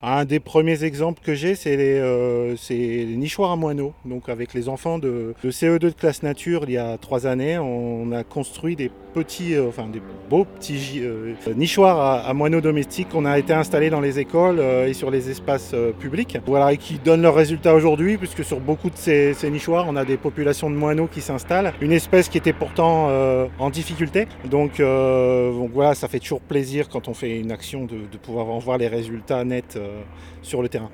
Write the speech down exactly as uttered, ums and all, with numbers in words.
Un des premiers exemples que j'ai, c'est les, euh, c'est les nichoirs à moineaux. Donc avec les enfants de, de C E deux de classe nature, il y a trois années, on a construit des petits, euh, enfin des beaux petits gi- euh, nichoirs à, à moineaux domestiques qu'on a été installés dans les écoles euh, et sur les espaces euh, publics. Voilà, et qui donnent leurs résultats aujourd'hui, puisque sur beaucoup de ces, ces nichoirs, on a des populations de moineaux qui s'installent. Une espèce qui était pourtant euh, en difficulté. Donc, euh, donc voilà, ça fait toujours plaisir quand on fait une action de, de pouvoir en voir les résultats nets euh, sur le terrain.